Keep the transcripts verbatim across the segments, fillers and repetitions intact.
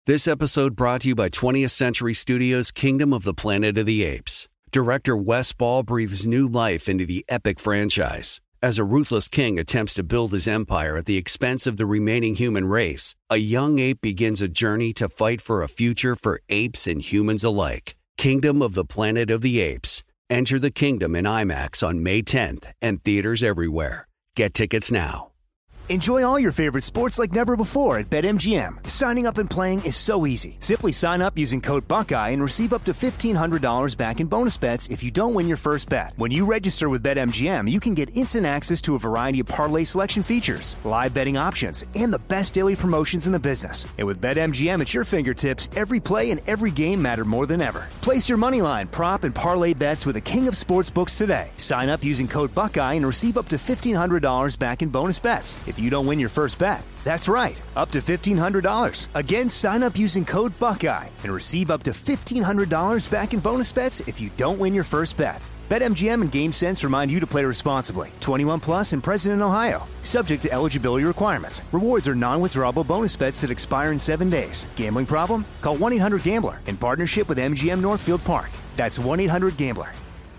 This episode brought to you by twentieth Century Studios' Kingdom of the Planet of the Apes. Director Wes Ball breathes new life into the epic franchise. As a ruthless king attempts to build his empire at the expense of the remaining human race, a young ape begins a journey to fight for a future for apes and humans alike. Kingdom of the Planet of the Apes. Enter the kingdom in IMAX on May tenth and theaters everywhere. Get tickets now. Enjoy all your favorite sports like never before at BetMGM. Signing up and playing is so easy. Simply sign up using code Buckeye and receive up to fifteen hundred dollars back in bonus bets if you don't win your first bet. When you register with BetMGM, you can get instant access to a variety of parlay selection features, live betting options, and the best daily promotions in the business. And with BetMGM at your fingertips, every play and every game matter more than ever. Place your moneyline, prop, and parlay bets with the king of sportsbooks today. Sign up using code Buckeye and receive up to fifteen hundred dollars back in bonus bets if you don't win your first bet. That's right, up to fifteen hundred dollars. Again, sign up using code Buckeye and receive up to fifteen hundred dollars back in bonus bets if you don't win your first bet. BetMGM and GameSense remind you to play responsibly. twenty-one plus and present in Ohio. Subject to eligibility requirements. Rewards are non-withdrawable bonus bets that expire in seven days. Gambling problem? Call one eight hundred gambler in partnership with M G M Northfield Park. That's one eight hundred gambler.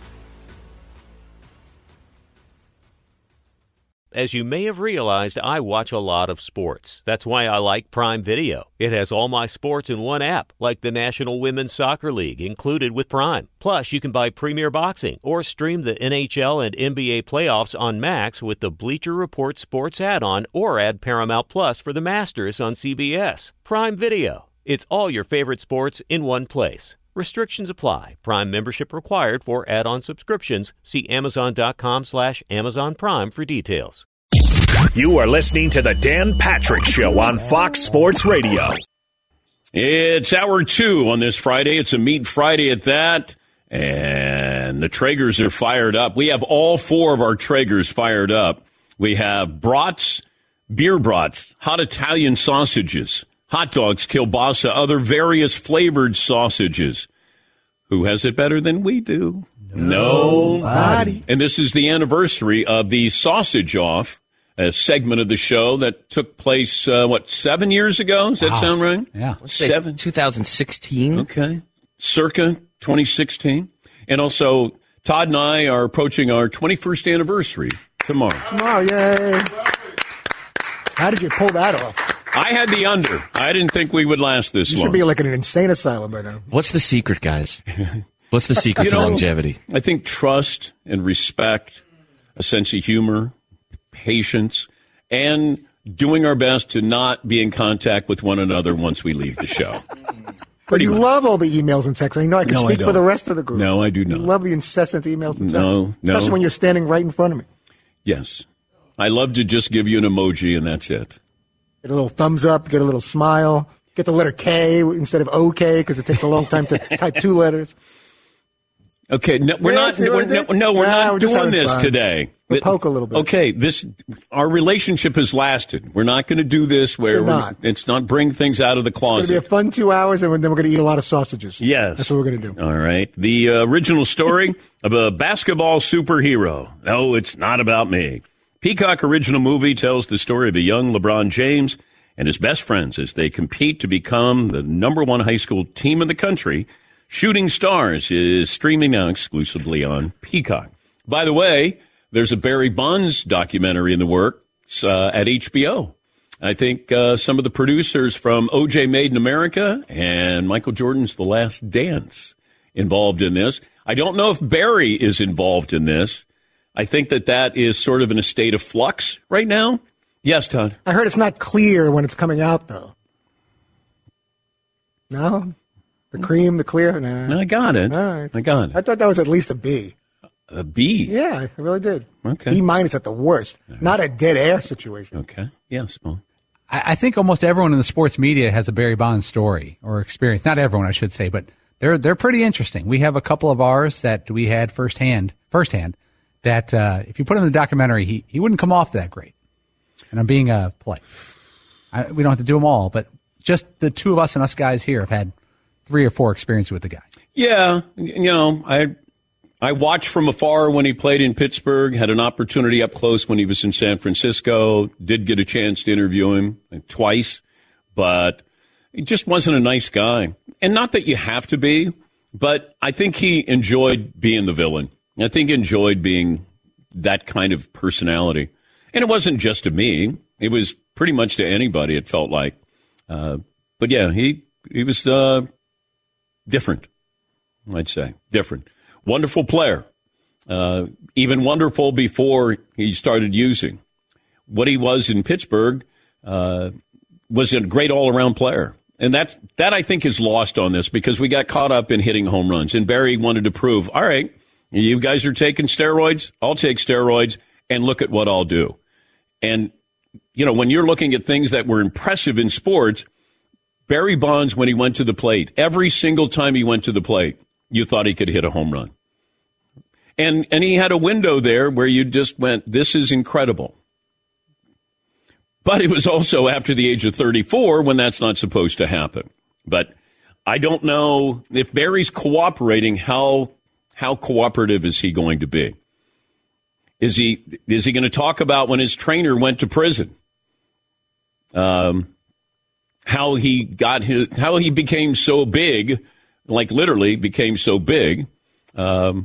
As you may have realized, I watch a lot of sports. That's why I like Prime Video. It has all my sports in one app, like the National Women's Soccer League, included with Prime. Plus, you can buy Premier Boxing or stream the N H L and N B A playoffs on Max with the Bleacher Report Sports add-on, or add Paramount Plus for the Masters on C B S. Prime Video. It's all your favorite sports in one place. Restrictions apply. Prime membership required for add-on subscriptions. See Amazon.com slash Amazon Prime for details. You are listening to the Dan Patrick Show on Fox Sports Radio. It's hour two on this Friday. It's a Meat Friday at that. And the Traegers are fired up. We have all four of our Traegers fired up. We have brats, beer brats, hot Italian sausages, hot dogs, kielbasa, other various flavored sausages. Who has it better than we do? Nobody. And this is the anniversary of the Sausage Off, a segment of the show that took place, uh, what, seven years ago? Does that wow. sound right? Yeah. Seven. twenty sixteen. Okay. Circa twenty sixteen. And also, Todd and I are approaching our twenty-first anniversary tomorrow. Tomorrow, yay. How did you pull that off? I had the under. I didn't think we would last this you long. You should be like in an insane asylum right now. What's the secret, guys? What's the secret you to know, longevity? I think trust and respect, a sense of humor, patience, and doing our best to not be in contact with one another once we leave the show. But you much. love all the emails and texts. I know I can no, speak I for the rest of the group. No, I do not. You love the incessant emails and texts. No, no. Especially when you're standing right in front of me. Yes. I love to just give you an emoji and that's it. Get a little thumbs up, get a little smile, get the letter K instead of OK because it takes a long time to type two letters. Okay, no, we're yes, not. We're, no, no, we're nah, not we're doing this fun. today. We'll poke a little bit. Okay, this our relationship has lasted. We're not going to do this where we're not. It's not bring things out of the closet. It's going to be a fun two hours, and then we're going to eat a lot of sausages. Yes, that's what we're going to do. All right. The uh, original story of a basketball superhero. No, it's not about me. Peacock original movie tells the story of a young LeBron James and his best friends as they compete to become the number one high school team in the country. Shooting Stars is streaming now exclusively on Peacock. By the way, there's a Barry Bonds documentary in the works uh, at H B O. I think uh, some of the producers from O J Made in America and Michael Jordan's The Last Dance involved in this. I don't know if Barry is involved in this. I think that that is sort of in a state of flux right now. Yes, Todd. I heard it's not clear when it's coming out, though. No? The cream, the clear? Nah. No, I got it. All right. I got it. I thought that was at least a B. A B? Yeah, I really did. Okay. B minus at the worst. Right. Not a dead air situation. Okay. Yes, well. I, I think almost everyone in the sports media has a Barry Bonds story or experience. Not everyone, I should say, but they're they're pretty interesting. We have a couple of ours that we had firsthand, firsthand that uh, if you put him in the documentary, he, he wouldn't come off that great. And I'm being uh, polite. I, we don't have to do them all, but just the two of us and us guys here have had three or four experiences with the guy. Yeah, you know, I I watched from afar when he played in Pittsburgh, had an opportunity up close when he was in San Francisco, did get a chance to interview him twice, but he just wasn't a nice guy. And not that you have to be, but I think he enjoyed being the villain. I think he enjoyed being that kind of personality. And it wasn't just to me. It was pretty much to anybody, it felt like. Uh, but, yeah, he, he was uh, different, I'd say. Different. Wonderful player. Uh, even wonderful before he started using. What he was in Pittsburgh uh, was a great all-around player. And that's, that, I think, is lost on this because we got caught up in hitting home runs. And Barry wanted to prove, all right, you guys are taking steroids, I'll take steroids, and look at what I'll do. And, you know, when you're looking at things that were impressive in sports, Barry Bonds, when he went to the plate, every single time he went to the plate, you thought he could hit a home run. And and he had a window there where you just went, this is incredible. But it was also after the age of thirty-four when that's not supposed to happen. But I don't know if Barry's cooperating, how how cooperative is he going to be? Is he is he going to talk about when his trainer went to prison? Um, how he got his how he became so big, like literally became so big. Um,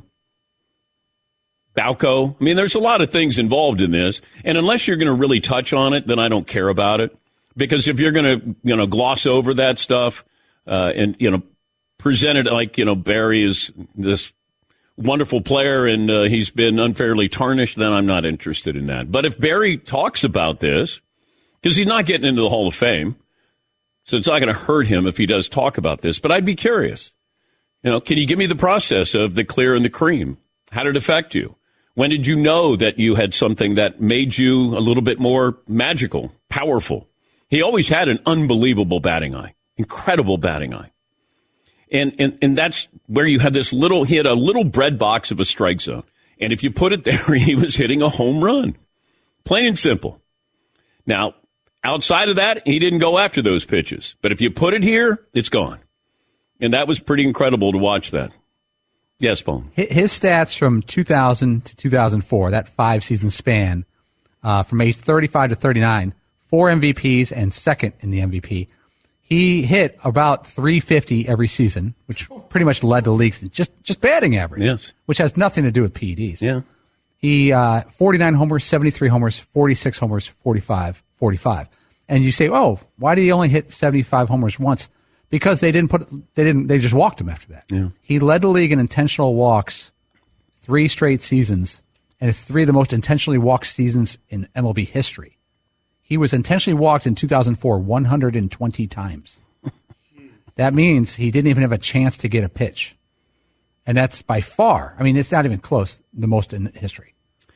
Balco. I mean, there's a lot of things involved in this, and unless you're going to really touch on it, then I don't care about it. Because if you're going to, you know, gloss over that stuff uh, and you know, present it like you know Barry is this wonderful player and uh, he's been unfairly tarnished, then I'm not interested in that. But if Barry talks about this, because he's not getting into the Hall of Fame, so it's not going to hurt him if he does talk about this. But I'd be curious. You know, can you give me the process of the clear and the cream? How did it affect you? When did you know that you had something that made you a little bit more magical, powerful? He always had an unbelievable batting eye, incredible batting eye. And, and and that's where you had this little, he had a little bread box of a strike zone. And if you put it there, he was hitting a home run. Plain and simple. Now, outside of that, he didn't go after those pitches. But if you put it here, it's gone. And that was pretty incredible to watch that. Yes, Paul. His stats from two thousand to two thousand four, that five-season span, uh, from age thirty-five to thirty-nine, four M V Ps and second in the M V P. He hit about three fifty every season, which pretty much led the league just just batting average, yes, which has nothing to do with P E Ds. Yeah. He uh, forty-nine homers, seventy-three homers, forty-six homers, forty-five, forty-five. And you say, oh, why did he only hit seventy-five homers once? Because they didn't put, they didn't, they just walked him after that. Yeah. He led the league in intentional walks three straight seasons, and it's three of the most intentionally walked seasons in M L B history. He was intentionally walked in two thousand four one hundred twenty times. That means he didn't even have a chance to get a pitch. And that's by far, I mean, it's not even close, the most in history.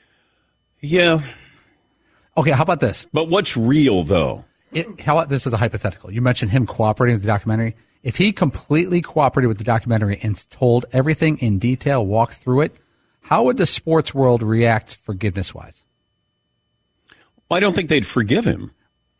Yeah. Okay, how about this? But what's real, though? It, how about this is a hypothetical? You mentioned him cooperating with the documentary. If he completely cooperated with the documentary and told everything in detail, walked through it, how would the sports world react forgiveness-wise? Well, I don't think they'd forgive him.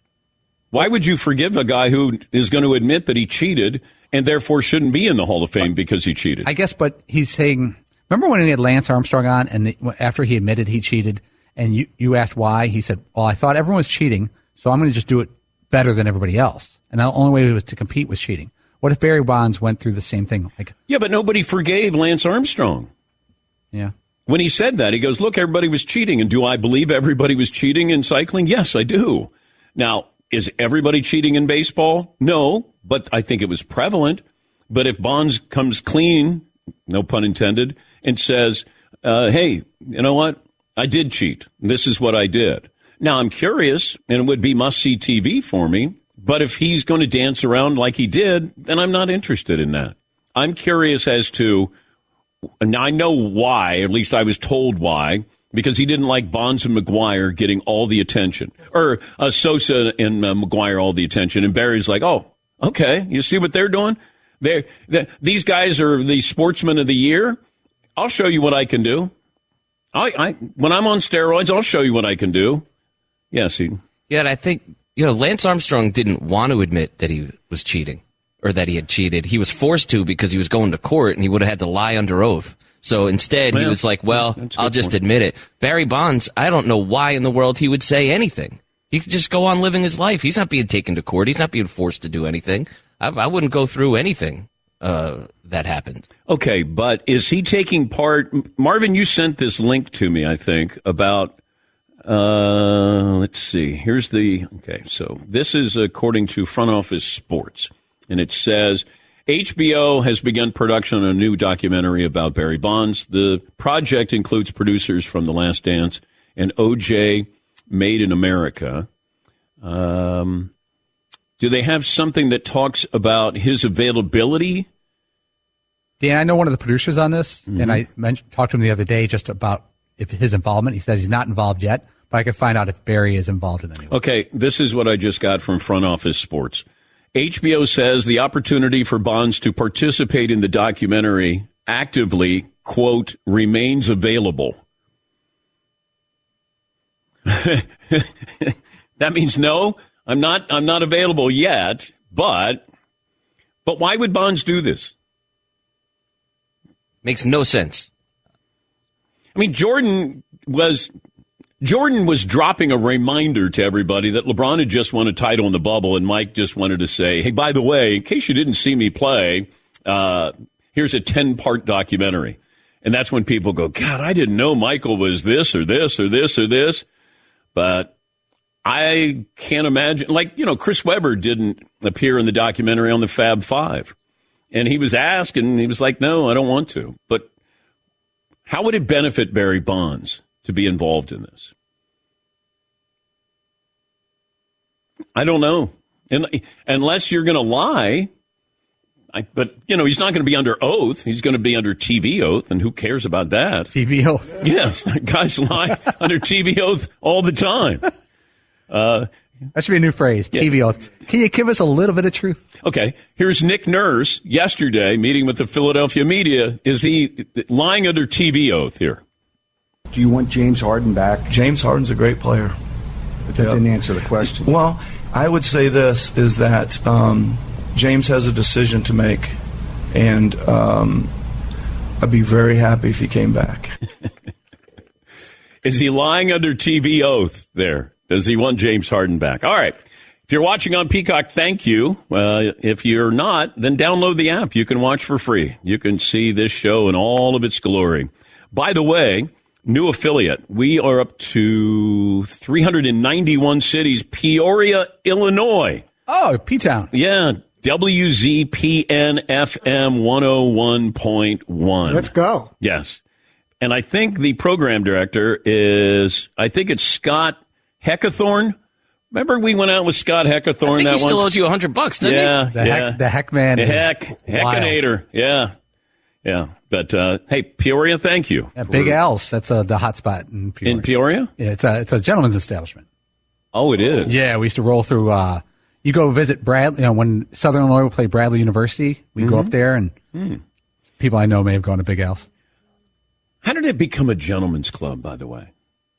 Why would you forgive a guy who is going to admit that he cheated and therefore shouldn't be in the Hall of Fame because he cheated? I guess, but he's saying, remember when he had Lance Armstrong on and the, after he admitted he cheated and you, you asked why? He said, well, I thought everyone was cheating, so I'm going to just do it better than everybody else. And the only way was to compete was cheating. What if Barry Bonds went through the same thing? Like, yeah, but nobody forgave Lance Armstrong. Yeah. When he said that, he goes, look, everybody was cheating. And do I believe everybody was cheating in cycling? Yes, I do. Now, is everybody cheating in baseball? No, but I think it was prevalent. But if Bonds comes clean, no pun intended, and says, uh, hey, you know what? I did cheat. This is what I did. Now, I'm curious, and it would be must-see T V for me, but if he's going to dance around like he did, then I'm not interested in that. I'm curious as to, and I know why, at least I was told why, because he didn't like Bonds and McGuire getting all the attention, or uh, Sosa and uh, McGuire all the attention, and Barry's like, oh, okay, you see what they're doing? They're, they're, these guys are the sportsmen of the year. I'll show you what I can do. I, I when I'm on steroids, I'll show you what I can do. Yes, he. Yeah, and I think, you know, Lance Armstrong didn't want to admit that he was cheating or that he had cheated. He was forced to because he was going to court and he would have had to lie under oath. So instead, well, he was like, well, I'll just point. admit it. Barry Bonds, I don't know why in the world he would say anything. He could just go on living his life. He's not being taken to court. He's not being forced to do anything. I, I wouldn't go through anything uh, that happened. Okay, but is he taking part? Marvin, you sent this link to me, I think, about, uh, let's see, here's the, okay, so this is according to Front Office Sports, and it says, H B O has begun production on a new documentary about Barry Bonds. The project includes producers from The Last Dance and O J Made in America. Um, do they have something that talks about his availability? Dan, I know one of the producers on this, mm-hmm. and I mentioned, talked to him the other day just about if his involvement. He says he's not involved yet, but I could find out if Barry is involved in any way. Okay, this is what I just got from Front Office Sports. H B O says the opportunity for Bonds to participate in the documentary actively, quote, remains available. That means no, I'm not I'm not available yet, but but why would Bonds do this? Makes no sense. I mean, Jordan was Jordan was dropping a reminder to everybody that LeBron had just won a title in the bubble, and Mike just wanted to say, hey, by the way, in case you didn't see me play, uh, here's a ten-part documentary. And that's when people go, God, I didn't know Michael was this or this or this or this. But I can't imagine, like, you know, Chris Webber didn't appear in the documentary on the Fab Five. And he was asked, and he was like, no, I don't want to. But how would it benefit Barry Bonds to be involved in this? I don't know. And, unless you're going to lie. I, but, you know, he's not going to be under oath. He's going to be under T V oath, and who cares about that? T V oath. Yes, guys lie under T V oath all the time. Uh, that should be a new phrase, yeah. T V oath. Can you give us a little bit of truth? Okay, here's Nick Nurse yesterday meeting with the Philadelphia media. Is he lying under T V oath here? Do you want James Harden back? James Harden's a great player. But that yep. didn't answer the question. Well, I would say this, is that um, James has a decision to make, and um, I'd be very happy if he came back. Is he lying under T V oath there? Does he want James Harden back? All right. If you're watching on Peacock, thank you. Uh, if you're not, then download the app. You can watch for free. You can see this show in all of its glory. By the way, new affiliate. We are up to three hundred ninety-one cities. Peoria, Illinois. Oh, P-Town. Yeah. W Z P N F M one oh one point one. Let's go. Yes. And I think the program director is, I think it's Scott Heckathorn. Remember we went out with Scott Heckathorn I think that he still once? owes you a hundred bucks, doesn't yeah, he? The yeah. heck, the heck man. The is heck, wild. heckinator. Yeah. Yeah. But, uh, hey, Peoria, thank you. Yeah, Big Al's, that's uh, the hot spot in Peoria. In Peoria? Yeah, it's a, it's a gentleman's establishment. Oh, it is? Yeah, we used to roll through, uh, you go visit Brad, you know, when Southern Illinois would play Bradley University, we'd mm-hmm. go up there, and mm. people I know may have gone to Big Al's. How did it become a gentleman's club, by the way?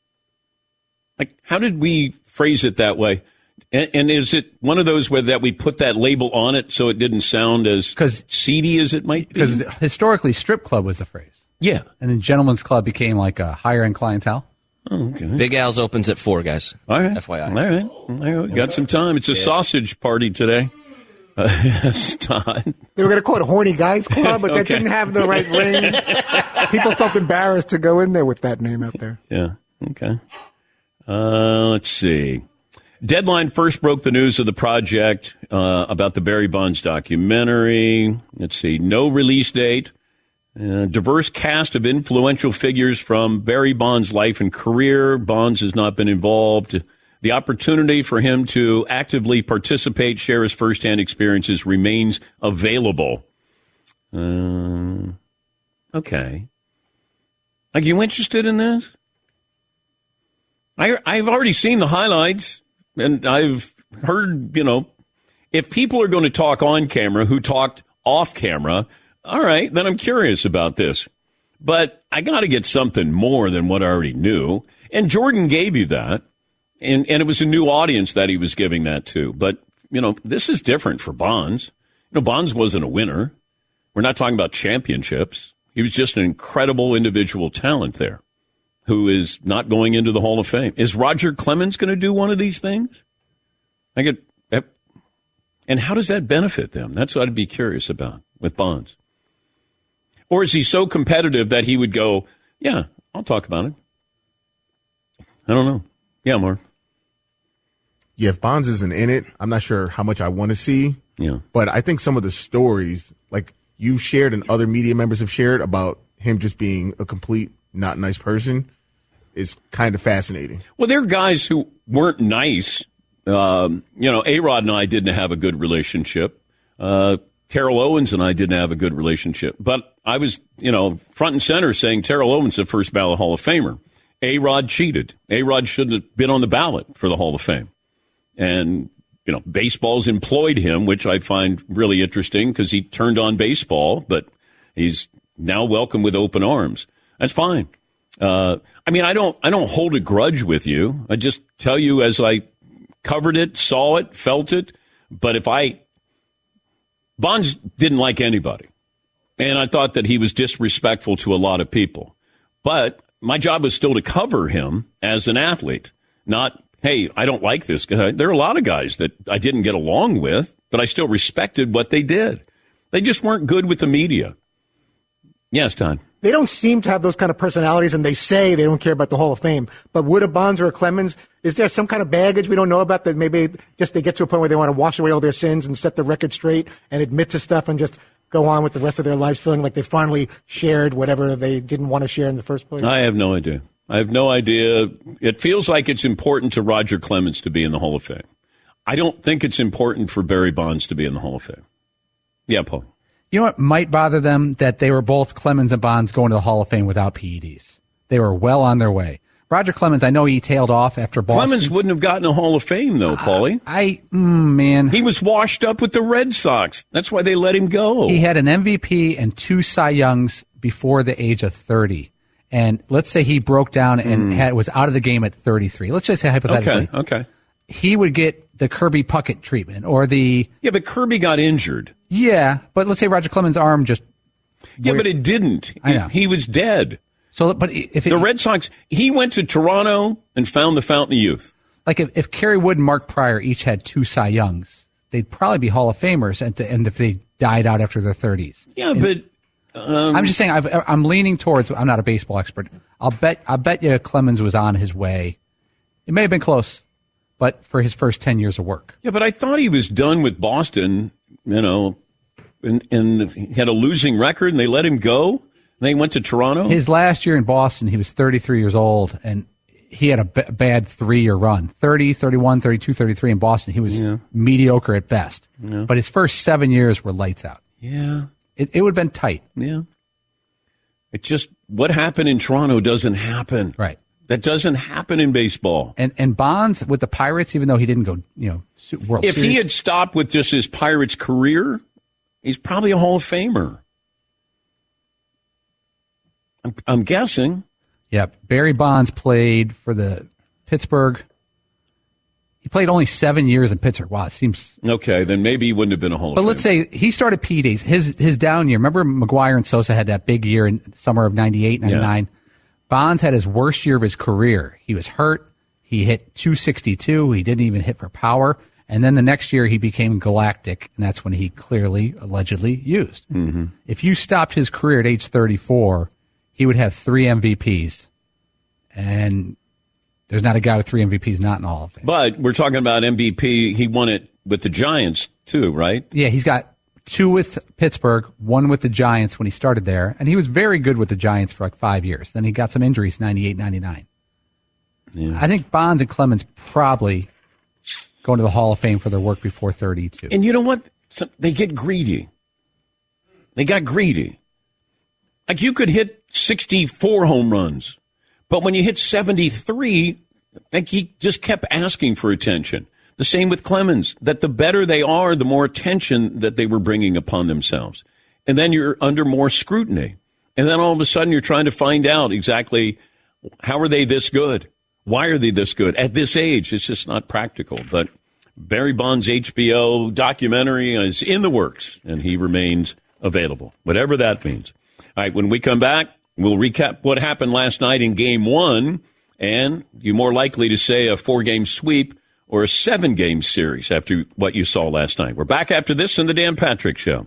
Like, how did we phrase it that way? And, and is it one of those where that we put that label on it so it didn't sound as seedy as it might be? Because historically, strip club was the phrase. Yeah. And then gentleman's club became like a higher-end clientele. Oh, okay. Big Al's opens at four, guys. All right. F Y I. All right. All right. Got some time. It's a yeah. sausage party today. Uh, yes, Todd. They were going to call it Horny Guys Club, but okay. that didn't have the right ring. People felt embarrassed to go in there with that name out there. Yeah. Okay. Uh, let's see. Deadline first broke the news of the project uh, about the Barry Bonds documentary. Let's see. No release date. Uh, diverse cast of influential figures from Barry Bonds' life and career. Bonds has not been involved. The opportunity for him to actively participate, share his firsthand experiences remains available. Uh, okay. Are you interested in this? I, I've already seen the highlights, and I've heard, you know, if people are going to talk on camera who talked off camera, all right, then I'm curious about this. But I got to get something more than what I already knew. And Jordan gave you that. And, and it was a new audience that he was giving that to. But, you know, this is different for Bonds. You know, Bonds wasn't a winner. We're not talking about championships. He was just an incredible individual talent there who is not going into the Hall of Fame. Is Roger Clemens going to do one of these things? I get, And how does that benefit them? That's what I'd be curious about with Bonds. Or is he so competitive that he would go, yeah, I'll talk about it? I don't know. Yeah, Mark. Yeah, if Bonds isn't in it, I'm not sure how much I want to see. Yeah. But I think some of the stories, like you've shared and other media members have shared about him just being a complete not nice person, is kind of fascinating. Well, there are guys who weren't nice. Um, you know, A-Rod and I didn't have a good relationship. Uh, Terrell Owens and I didn't have a good relationship. But I was, you know, front and center saying Terrell Owens is the first ballot Hall of Famer. A-Rod cheated. A-Rod shouldn't have been on the ballot for the Hall of Fame. And, you know, baseball's employed him, which I find really interesting because he turned on baseball, but he's now welcome with open arms. That's fine. Uh, I mean, I don't, I don't hold a grudge with you. I just tell you as I covered it, saw it, felt it. But if I, Bonds didn't like anybody. And I thought that he was disrespectful to a lot of people. But my job was still to cover him as an athlete, not, hey, I don't like this guy. There are a lot of guys that I didn't get along with, but I still respected what they did. They just weren't good with the media. Yes, Todd. They don't seem to have those kind of personalities, and they say they don't care about the Hall of Fame. But would a Bonds or a Clemens, is there some kind of baggage we don't know about that maybe just they get to a point where they want to wash away all their sins and set the record straight and admit to stuff and just go on with the rest of their lives feeling like they finally shared whatever they didn't want to share in the first place? I have no idea. I have no idea. It feels like it's important to Roger Clemens to be in the Hall of Fame. I don't think it's important for Barry Bonds to be in the Hall of Fame. Yeah, Paul. You know what might bother them? That they were both Clemens and Bonds going to the Hall of Fame without P E Ds. They were well on their way. Roger Clemens, I know he tailed off after Boston. Clemens wouldn't have gotten a Hall of Fame, though, Paulie. I, I mm, man. He was washed up with the Red Sox. That's why they let him go. He had an M V P and two Cy Youngs before the age of thirty. And let's say he broke down and mm. had, was out of the game at thirty-three. Let's just say hypothetically. Okay, okay. He would get the Kirby Puckett treatment or the... Yeah, but Kirby got injured. Yeah, but let's say Roger Clemens' arm just... Yeah, but it didn't. I know. He was dead. So, but if it, the Red Sox, he went to Toronto and found the Fountain of Youth. Like if, if Kerry Wood and Mark Pryor each had two Cy Youngs, they'd probably be Hall of Famers, and, and if they died out after their thirties. Yeah, and but um, I'm just saying. I've, I'm leaning towards. I'm not a baseball expert. I'll bet. I bet you Clemens was on his way. It may have been close, but for his first ten years of work. Yeah, but I thought he was done with Boston. You know, and, and he had a losing record, and they let him go. And they went to Toronto. His last year in Boston, he was thirty-three years old, and he had a b- bad three-year run. thirty, thirty-one, thirty-two, thirty-three in Boston. He was yeah. mediocre at best. Yeah. But his first seven years were lights out. Yeah. It, it would have been tight. Yeah. It just, what happened in Toronto doesn't happen. Right. That doesn't happen in baseball. And and Bonds with the Pirates, even though he didn't go, you know, World if Series. He had stopped with just his Pirates career, he's probably a Hall of Famer. I'm, I'm guessing. Yeah, Barry Bonds played for the Pittsburgh. He played only seven years in Pittsburgh. Wow, it seems... Okay, then maybe he wouldn't have been a Hall but of Famer. But let's say he started P Ds. His his down year, remember McGuire and Sosa had that big year in summer of ninety-eight, ninety-nine? Yeah. Bonds had his worst year of his career. He was hurt. He hit two sixty-two. He didn't even hit for power. And then the next year he became galactic, and that's when he clearly, allegedly used. Mm-hmm. If you stopped his career at age thirty-four, he would have three M V Ps. And there's not a guy with three M V Ps not in the Hall of Fame. But we're talking about M V P. He won it with the Giants, too, right? Yeah, he's got two with Pittsburgh, one with the Giants when he started there. And he was very good with the Giants for like five years. Then he got some injuries, ninety-eight, ninety-nine. Yeah. I think Bonds and Clemens probably going to the Hall of Fame for their work before thirty-two. And you know what? So they get greedy. They got greedy. Like you could hit sixty-four home runs, but when you hit seventy-three, like he just kept asking for attention. The same with Clemens, that the better they are, the more attention that they were bringing upon themselves. And then you're under more scrutiny. And then all of a sudden you're trying to find out exactly how are they this good? Why are they this good? At this age, it's just not practical. But Barry Bonds' H B O documentary is in the works, and he remains available, whatever that means. All right, when we come back, we'll recap what happened last night in Game one, and you're more likely to say a four-game sweep or a seven-game series after what you saw last night. We're back after this in the Dan Patrick Show.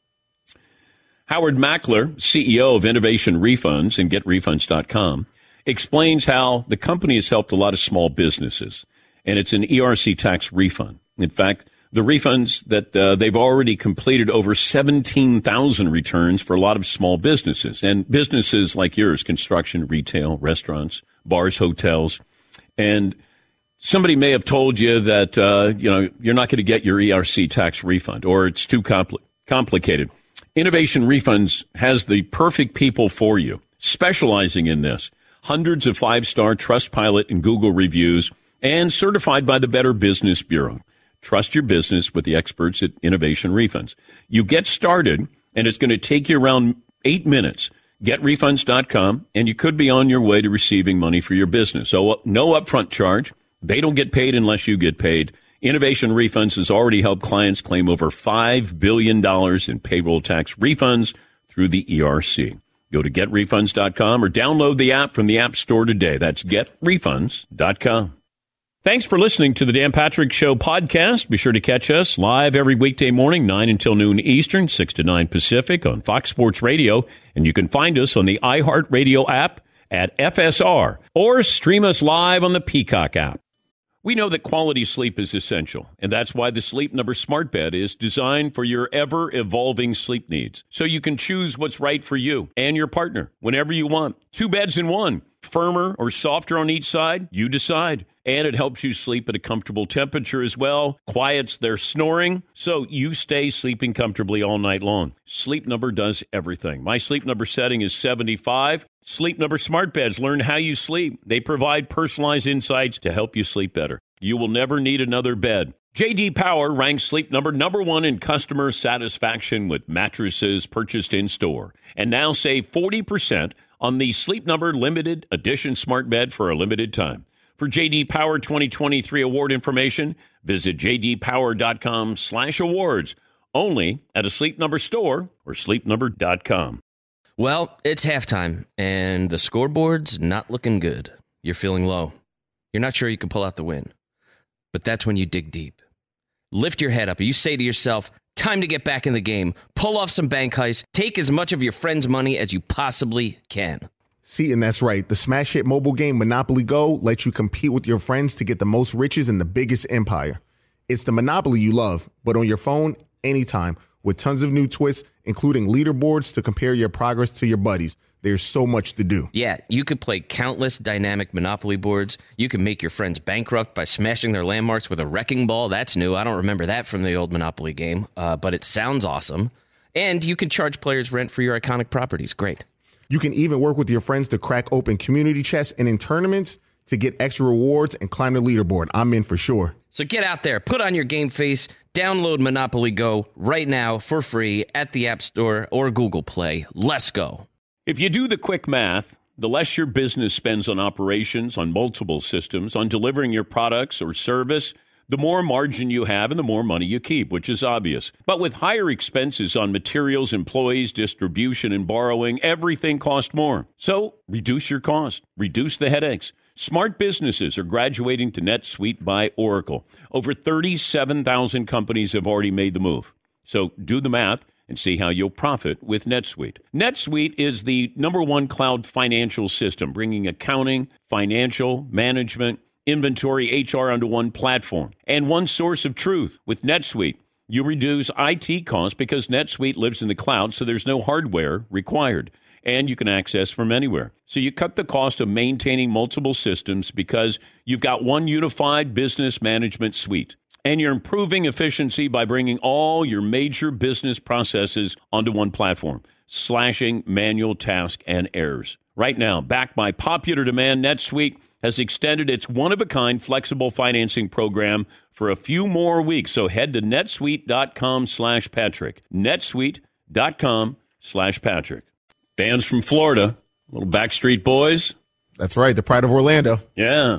Howard Mackler, C E O of Innovation Refunds and Get Refunds dot com, explains how the company has helped a lot of small businesses, and it's an E R C tax refund. In fact, the refunds that uh, they've already completed over seventeen thousand returns for a lot of small businesses, and businesses like yours, construction, retail, restaurants, bars, hotels. And somebody may have told you that, uh, you know, you're not going to get your E R C tax refund, or it's too compli- complicated. Innovation Refunds has the perfect people for you, specializing in this. Hundreds of five-star Trustpilot and Google reviews, and certified by the Better Business Bureau. Trust your business with the experts at Innovation Refunds. You get started, and it's going to take you around eight minutes. Get refunds dot com, and you could be on your way to receiving money for your business. So no upfront charge. They don't get paid unless you get paid. Innovation Refunds has already helped clients claim over five billion dollars in payroll tax refunds through the E R C. Go to get refunds dot com or download the app from the App Store today. That's get refunds dot com. Thanks for listening to the Dan Patrick Show podcast. Be sure to catch us live every weekday morning, nine until noon Eastern, six to nine Pacific on Fox Sports Radio. And you can find us on the iHeartRadio app at F S R or stream us live on the Peacock app. We know that quality sleep is essential, and that's why the Sleep Number Smart Bed is designed for your ever-evolving sleep needs, so you can choose what's right for you and your partner whenever you want. Two beds in one, firmer or softer on each side, you decide. And it helps you sleep at a comfortable temperature as well, quiets their snoring, so you stay sleeping comfortably all night long. Sleep Number does everything. My Sleep Number setting is seventy-five. Sleep Number Smart Beds learn how you sleep. They provide personalized insights to help you sleep better. You will never need another bed. J D Power ranks Sleep Number number one in customer satisfaction with mattresses purchased in-store. And now save forty percent on the Sleep Number Limited Edition Smart Bed for a limited time. For J D Power twenty twenty-three award information, visit j d power dot com slash awards. Only at a Sleep Number store or sleep number dot com. Well, it's halftime, and the scoreboard's not looking good. You're feeling low. You're not sure you can pull out the win. But that's when you dig deep. Lift your head up, and you say to yourself, time to get back in the game. Pull off some bank heists. Take as much of your friend's money as you possibly can. See, and that's right. The smash hit mobile game Monopoly Go lets you compete with your friends to get the most riches in the biggest empire. It's the Monopoly you love, but on your phone, anytime, with tons of new twists, including leaderboards to compare your progress to your buddies. There's so much to do. Yeah, you could play countless dynamic Monopoly boards. You can make your friends bankrupt by smashing their landmarks with a wrecking ball. That's new. I don't remember that from the old Monopoly game, uh, but it sounds awesome. And you can charge players rent for your iconic properties. Great. You can even work with your friends to crack open community chests and in tournaments to get extra rewards and climb the leaderboard. I'm in for sure. So get out there, put on your game face, download Monopoly Go right now for free at the App Store or Google Play. Let's go. If you do the quick math, the less your business spends on operations, on multiple systems, on delivering your products or service, the more margin you have and the more money you keep, which is obvious. But with higher expenses on materials, employees, distribution, and borrowing, everything costs more. So reduce your cost, reduce the headaches. Smart businesses are graduating to NetSuite by Oracle. Over thirty-seven thousand companies have already made the move. So do the math and see how you'll profit with NetSuite. NetSuite is the number one cloud financial system, bringing accounting, financial, management, inventory, H R onto one platform and one source of truth. With NetSuite, you reduce I T costs because NetSuite lives in the cloud, so there's no hardware required. And you can access from anywhere. So you cut the cost of maintaining multiple systems because you've got one unified business management suite. And you're improving efficiency by bringing all your major business processes onto one platform, slashing manual tasks and errors. Right now, backed by popular demand, NetSuite has extended its one-of-a-kind flexible financing program for a few more weeks. So head to netsuite.com slash Patrick. netsuite.com slash Patrick. Bands from Florida, little Backstreet Boys. That's right, the pride of Orlando. Yeah.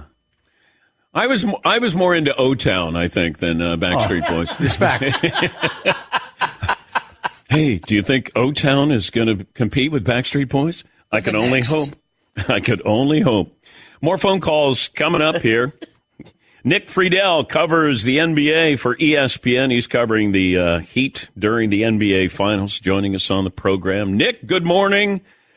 I was I was more into O-Town, I think, than uh, Backstreet oh, Boys. Respect. Hey, do you think O-Town is going to compete with Backstreet Boys? I can only hope. I could only hope. More phone calls coming up here. Nick Friedel covers the N B A for E S P N. He's covering the uh, Heat during the N B A Finals, joining us on the program. Nick, good morning.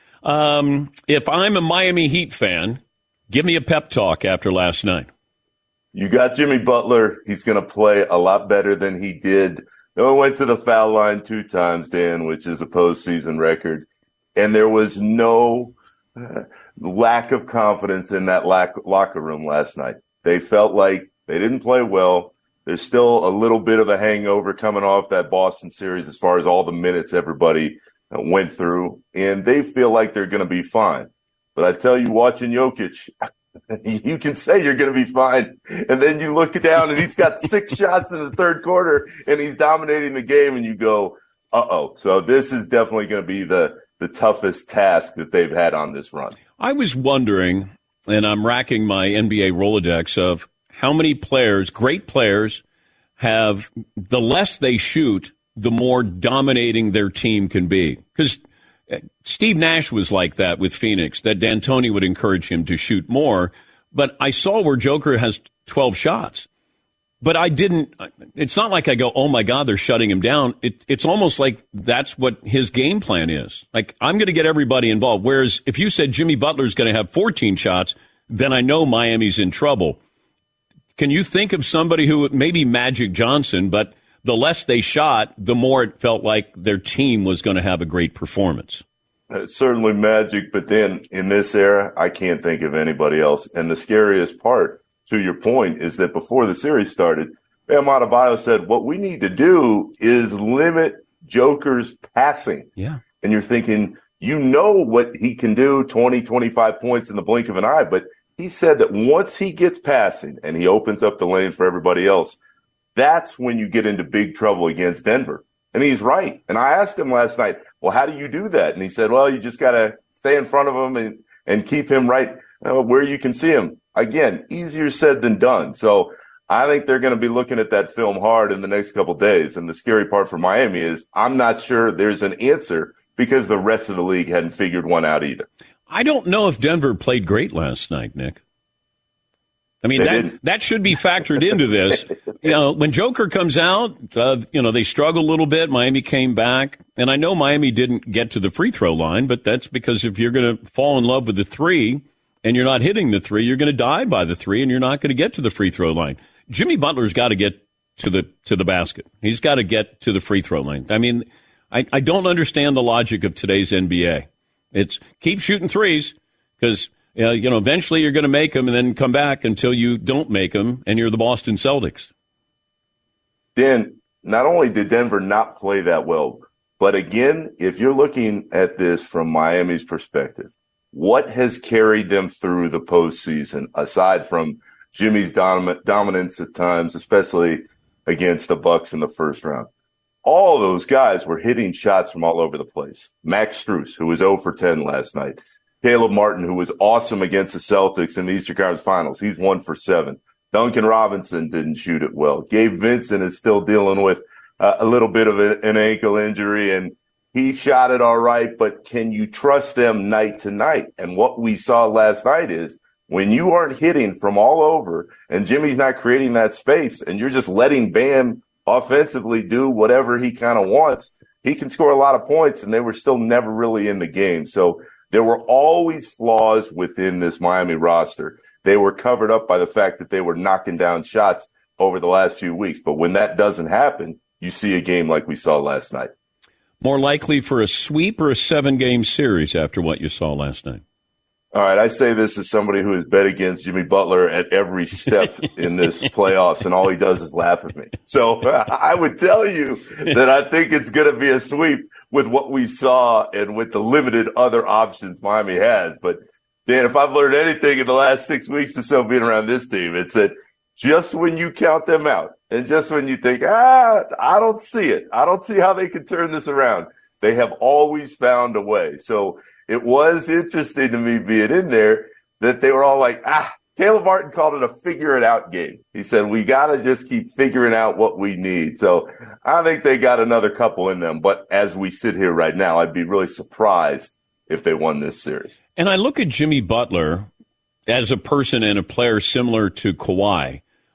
Um, if I'm a Miami Heat fan, give me a pep talk after last night. You got Jimmy Butler. He's going to play a lot better than he did. No one went to the foul line two times, Dan, which is a postseason record. And there was no uh, lack of confidence in that lack, locker room last night. They felt like they didn't play well. There's still a little bit of a hangover coming off that Boston series as far as all the minutes everybody uh, went through. And they feel like they're going to be fine. But I tell you, watching Jokic, you can say you're going to be fine. And then you look down and he's got six shots in the third quarter and he's dominating the game and you go, uh-oh. So this is definitely going to be the, the toughest task that they've had on this run. I was wondering, and I'm racking my N B A Rolodex of how many players, great players, have the less they shoot, the more dominating their team can be. Because Steve Nash was like that with Phoenix, that D'Antoni would encourage him to shoot more. But I saw where Joker has twelve shots. But I didn't, it's not like I go, oh my God, they're shutting him down. It, it's almost like that's what his game plan is. Like, I'm going to get everybody involved. Whereas if you said Jimmy Butler's going to have fourteen shots, then I know Miami's in trouble. Can you think of somebody who, maybe Magic Johnson, but the less they shot, the more it felt like their team was going to have a great performance? Uh, certainly Magic, but then in this era, I can't think of anybody else. And the scariest part, to your point, is that before the series started, Bam Adebayo said, what we need to do is limit Joker's passing. Yeah. And you're thinking, you know what he can do, twenty, twenty-five points in the blink of an eye. But he said that once he gets passing and he opens up the lane for everybody else, that's when you get into big trouble against Denver. And he's right. And I asked him last night, well, how do you do that? And he said, well, you just got to stay in front of him and, and keep him right uh, where you can see him. Again, easier said than done. So I think they're going to be looking at that film hard in the next couple of days. And the scary part for Miami is I'm not sure there's an answer because the rest of the league hadn't figured one out either. I don't know if Denver played great last night, Nick. I mean, that, that should be factored into this. You know, when Joker comes out, uh, you know, they struggle a little bit. Miami came back. And I know Miami didn't get to the free throw line, but that's because if you're going to fall in love with the three and you're not hitting the three, you're going to die by the three and you're not going to get to the free throw line. Jimmy Butler's got to get to the to the basket. He's got to get to the free throw line. I mean, I, I don't understand the logic of today's N B A. It's keep shooting threes because – Uh, you know, eventually you're going to make them and then come back until you don't make them and you're the Boston Celtics. Dan, not only did Denver not play that well, but again, if you're looking at this from Miami's perspective, what has carried them through the postseason aside from Jimmy's domin- dominance at times, especially against the Bucks in the first round? All those guys were hitting shots from all over the place. Max Strus, who was zero for ten last night. Caleb Martin, who was awesome against the Celtics in the Eastern Conference Finals. He's one for seven. Duncan Robinson didn't shoot it well. Gabe Vincent is still dealing with uh, a little bit of a, an ankle injury, and he shot it all right, but can you trust them night to night? And what we saw last night is when you aren't hitting from all over and Jimmy's not creating that space and you're just letting Bam offensively do whatever he kind of wants, he can score a lot of points, and they were still never really in the game. So there were always flaws within this Miami roster. They were covered up by the fact that they were knocking down shots over the last few weeks. But when that doesn't happen, you see a game like we saw last night. More likely for a sweep or a seven-game series after what you saw last night? All right, I say this as somebody who has bet against Jimmy Butler at every step in this playoffs, and all he does is laugh at me. So I would tell you that I think it's going to be a sweep with what we saw and with the limited other options Miami has. But, Dan, if I've learned anything in the last six weeks or so being around this team, it's that just when you count them out and just when you think, ah, I don't see it, I don't see how they can turn this around, they have always found a way. So it was interesting to me being in there that they were all like, ah, Caleb Martin called it a figure it out game. He said, we got to just keep figuring out what we need. So I think they got another couple in them. But as we sit here right now, I'd be really surprised if they won this series. And I look at Jimmy Butler as a person and a player similar to Kawhi.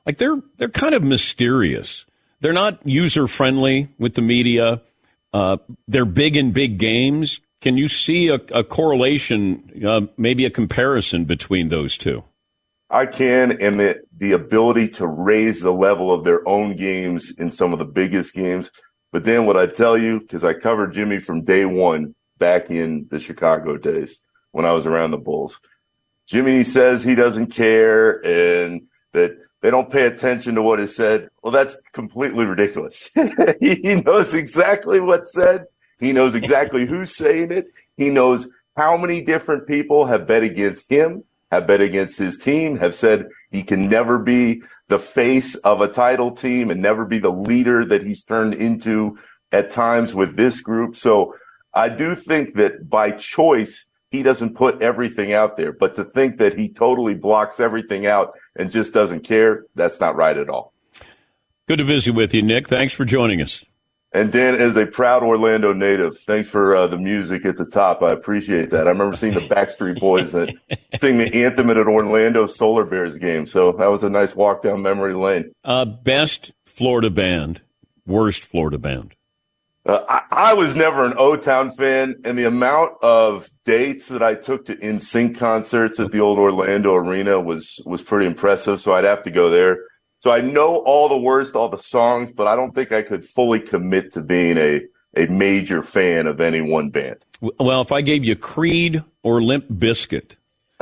like they're they're kind of mysterious. They're not user-friendly with the media. Uh, they're big in big games. Can you see a, a correlation, uh, maybe a comparison between those two? I can, and the, the ability to raise the level of their own games in some of the biggest games. But then what I tell you, because I covered Jimmy from day one back in the Chicago days when I was around the Bulls, Jimmy says he doesn't care and that they don't pay attention to what is said. Well, that's completely ridiculous. He knows exactly what's said. He knows exactly who's saying it. He knows how many different people have bet against him, have bet against his team, have said he can never be the face of a title team and never be the leader that he's turned into at times with this group. So I do think that by choice, he doesn't put everything out there. But to think that he totally blocks everything out and just doesn't care, that's not right at all. Good to visit with you, Nick. Thanks for joining us. And Dan is a proud Orlando native. Thanks for uh, the music at the top. I appreciate that. I remember seeing the Backstreet Boys that sing the anthem at an Orlando Solar Bears game. So that was a nice walk down memory lane. Uh, best Florida band, worst Florida band. Uh, I, I was never an O-Town fan, and the amount of dates that I took to N Sync concerts at the old Orlando Arena was was pretty impressive, so I'd have to go there. So I know all the worst, all the songs, but I don't think I could fully commit to being a, a major fan of any one band. Well, if I gave you Creed or Limp Bizkit.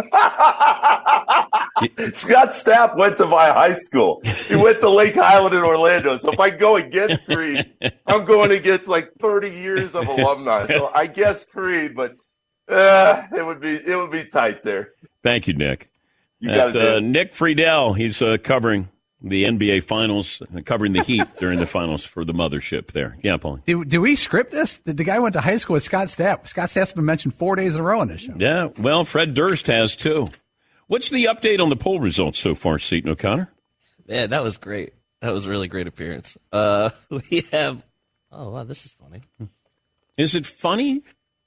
Scott Stapp went to my high school. He went to Lake Highland in Orlando. So if I go against Creed, I'm going against like thirty years of alumni. So I guess Creed, but uh, it would be it would be tight there. Thank you, Nick. You got it, uh, Nick Friedel. He's uh, covering the N B A Finals, covering the Heat during the Finals for the mothership there. Yeah, Paul. Do, do we script this? The, the guy went to high school with Scott Stapp. Scott Stapp's been mentioned four days in a row on this show. Yeah, well, Fred Durst has too. What's the update on the poll results so far, Seton O'Connor? Yeah, that was great. That was a really great appearance. Uh, we have. Oh wow, this is funny. Is it funny?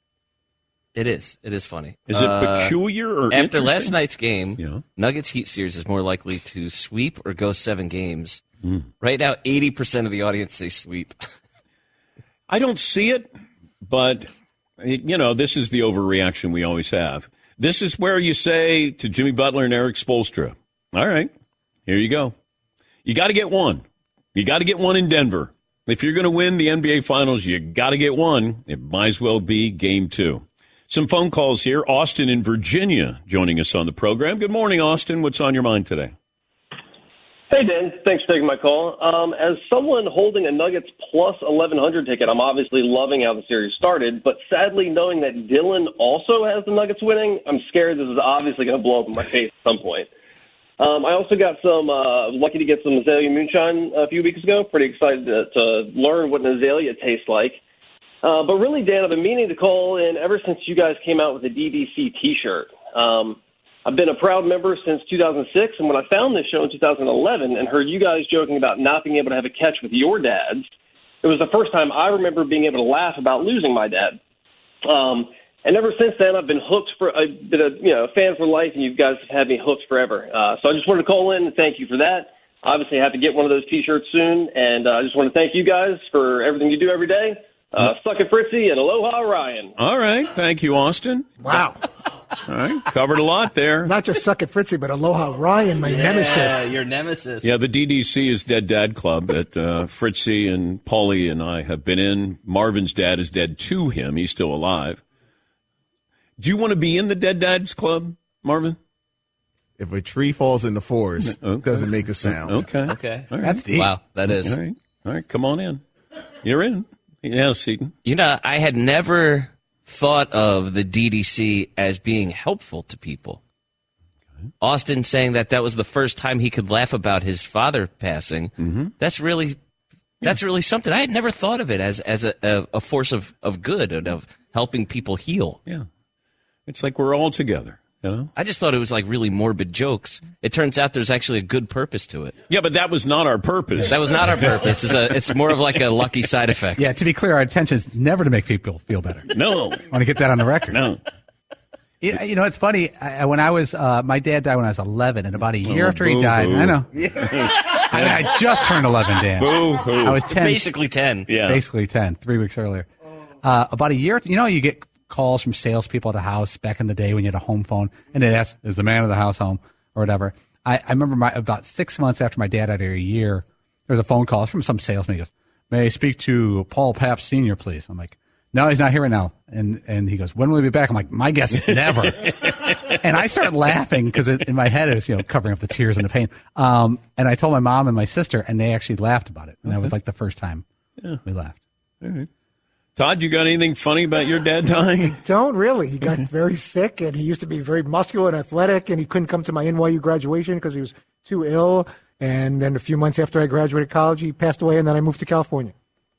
It is. It is funny. Is it uh, peculiar or after last night's game? Yeah. Nuggets Heat series is more likely to sweep or go seven games. Mm. Right now, eighty percent of the audience say sweep. I don't see it, but you know, this is the overreaction we always have. This is where you say to Jimmy Butler and Eric Spoelstra, "All right, here you go. You got to get one. You got to get one in Denver. If you're going to win the N B A Finals, you got to get one. It might as well be Game Two." Some phone calls here. Austin in Virginia joining us on the program. Good morning, Austin. What's on your mind today? Hey, Dan. Thanks for taking my call. Um, as someone holding a Nuggets plus eleven hundred ticket, I'm obviously loving how the series started, but sadly knowing that Dylan also has the Nuggets winning, I'm scared this is obviously going to blow up in my face at some point. Um, I also got some, uh, lucky to get some Azalea Moonshine a few weeks ago. Pretty excited to, to learn what an Azalea tastes like. Uh, but really, Dan, I've been meaning to call in ever since you guys came out with the D D C T-shirt. Um, I've been a proud member since two thousand six, and when I found this show in two thousand eleven and heard you guys joking about not being able to have a catch with your dads, it was the first time I remember being able to laugh about losing my dad. Um, and ever since then, I've been hooked for, I've been a you know fan for life, and you guys have had me hooked forever. Uh, so I just wanted to call in and thank you for that. Obviously, I have to get one of those T-shirts soon, and uh, I just want to thank you guys for everything you do every day. Uh, suck it, Fritzy, and aloha, Ryan. All right. Thank you, Austin. Wow. All right. Covered a lot there. Not just suck it, Fritzy, but aloha, Ryan, my yeah, nemesis. your nemesis. Yeah, the D D C is Dead Dad Club that uh, Fritzy and Paulie and I have been in. Marvin's dad is dead to him. He's still alive. Do you want to be in the Dead Dads Club, Marvin? If a tree falls in the forest, okay. it doesn't make a sound. Okay. Okay. All right. That's deep. Wow, that is. All right. All right. Come on in. You're in. Yeah, Seton. You know, I had never thought of the D D C as being helpful to people. Okay. Austin saying that that was the first time he could laugh about his father passing. Mm-hmm. That's really, that's really something. I had never thought of it as as a, a, a force of, of good and of helping people heal. Yeah, it's like we're all together. You know? I just thought it was like really morbid jokes. It turns out there's actually a good purpose to it. Yeah, but that was not our purpose. That was not our purpose. It's a, it's more of like a lucky side effect. Yeah, to be clear, our intention is never to make people feel better. No. I want to get that on the record. No. You, you know, it's funny. I, when I was, uh, my dad died when I was eleven, and about a year Oh, after he boo, died, boo. I know. I, mean, I just turned eleven, Dan. Boo-hoo. I was ten. Basically ten. Yeah. Basically ten, three weeks earlier. Uh, about a year, you know, you get calls from salespeople at the house back in the day when you had a home phone, and they'd ask, is the man of the house home, or whatever. I, I remember my, about six months after my dad died, or a year, there was a phone call from some salesman. He goes, may I speak to Paul Papp Senior, please? I'm like, no, he's not here right now. And and he goes, when will he be back? I'm like, my guess is never. And I started laughing because in my head it was, you know, covering up the tears and the pain. Um, and I told my mom and my sister, and they actually laughed about it. And Okay. that was like the first time Yeah. we laughed. All right. Todd, you got anything funny about your dad dying? Don't really. He got very sick, and he used to be very muscular and athletic, and he couldn't come to my N Y U graduation because he was too ill. And then a few months after I graduated college, he passed away, and then I moved to California.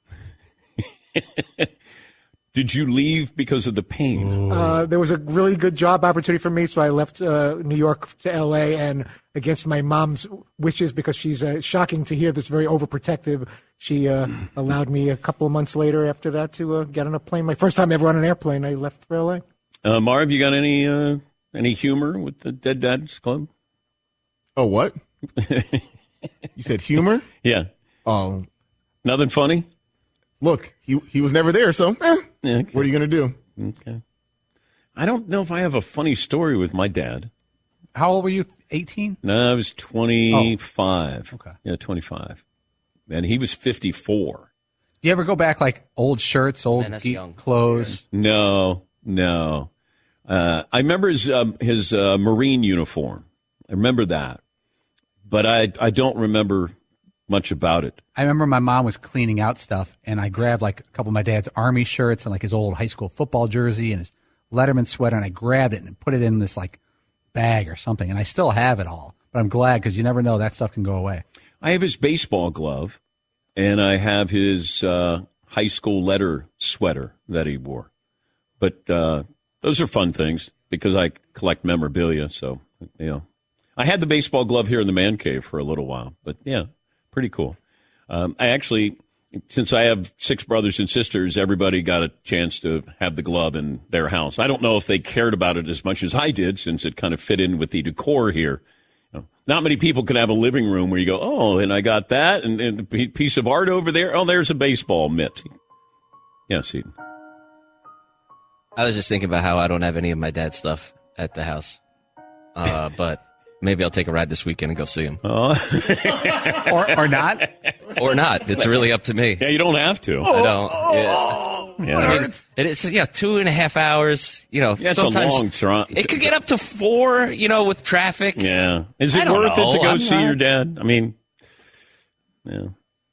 Did you leave because of the pain? Uh, there was a really good job opportunity for me, so I left uh, New York to L A, and against my mom's wishes, because she's uh, shocking to hear this, very overprotective, she uh, allowed me a couple of months later after that to uh, get on a plane. My first time ever on an airplane, I left for L A. Uh, Marv, you got any uh, any humor with the Dead Dads Club? Oh, what? You said humor? Yeah. Oh, Nothing funny? look, he he was never there, so eh, Yeah, okay. what are you going to do? Okay. I don't know if I have a funny story with my dad. How old were you? eighteen? No, I was twenty-five. Oh, okay. Yeah, twenty-five. And he was fifty-four. Do you ever go back like old shirts, old Man, that's geek young. clothes? No, no. Uh, I remember his um, his uh, Marine uniform. I remember that, but I I don't remember much about it. I remember my mom was cleaning out stuff, and I grabbed like a couple of my dad's Army shirts and like his old high school football jersey and his Letterman sweater, and I grabbed it and put it in this like bag or something, and I still have it all. But I'm glad, because you never know, that stuff can go away. I have his baseball glove, and I have his uh, high school letter sweater that he wore. But uh, those are fun things because I collect memorabilia. So, you know, I had the baseball glove here in the man cave for a little while. But, yeah, pretty cool. Um, I actually, since I have six brothers and sisters, everybody got a chance to have the glove in their house. I don't know if they cared about it as much as I did, since it kind of fit in with the decor here. Not many people could have a living room where you go, oh, and I got that, and, and a piece of art over there. Oh, there's a baseball mitt. Yes, Eden. I was just thinking about how I don't have any of my dad's stuff at the house. Uh, but maybe I'll take a ride this weekend and go see him. Oh. or, or not. Or not. It's really up to me. Yeah, you don't have to. I don't. Yeah. Yeah. I mean, it is, yeah, two and a half hours. You know, Yeah, it's a sometimes long tr- it could get up to four. You know, with traffic. Yeah. Is I it don't worth know. it to go I'm see not- your dad? I mean, yeah.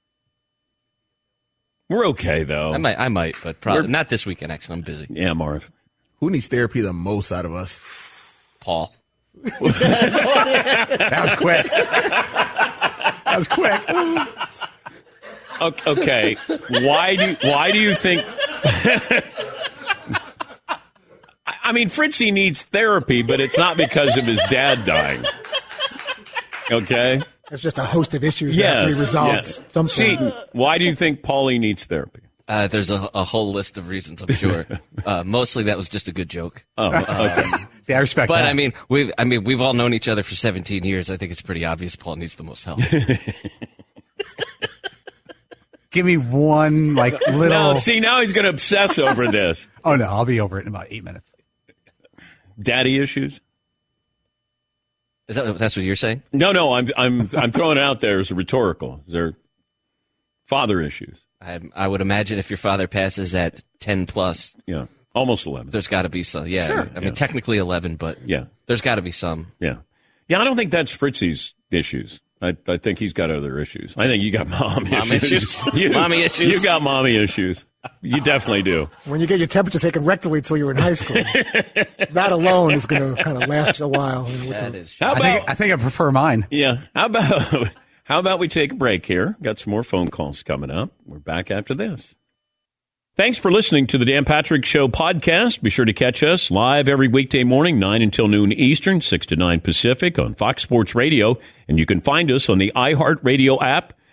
We're okay, though. I might, I might, but probably We're- not this weekend. Actually, I'm busy. Yeah, Marv. Who needs therapy the most out of us? Paul. That was quick. That was quick. Okay. Why do why do you think? I mean, Fritzy needs therapy, but it's not because of his dad dying. Okay. It's just a host of issues Yes. that have to be resolved. Yes. Sometime. Seton, why do you think Paulie needs therapy? Uh, there's a, a whole list of reasons, I'm sure. uh, mostly that was just a good joke. Oh, okay. Um, See, I respect but that. I mean, we've I mean we've all known each other for seventeen years. I think it's pretty obvious Paul needs the most help. Give me one like little. No, see, now he's going to obsess over this. Oh no, I'll be over it in about eight minutes. Daddy issues? Is that that's what you're saying? No, no, I'm I'm I'm throwing it out there as a rhetorical. Is there father issues? I, I would imagine if your father passes at ten plus, Yeah, almost eleven. there's got to be some. Yeah, Sure. I mean Yeah. technically eleven, but Yeah, there's got to be some. yeah, yeah. I don't think that's Fritzy's issues. I, I think he's got other issues. I think you got mom, Mom issues. issues? You, Mommy issues? You got mommy issues. You definitely do. When you get your temperature taken rectally until you're in high school, that alone is going to kind of last a while. You know, with That the- is. How I about think I think I prefer mine. yeah? How about how about we take a break here? Got some more phone calls coming up. We're back after this. Thanks for listening to the Dan Patrick Show podcast. Be sure to catch us live every weekday morning, nine until noon Eastern, six to nine Pacific on Fox Sports Radio. And you can find us on the iHeartRadio app,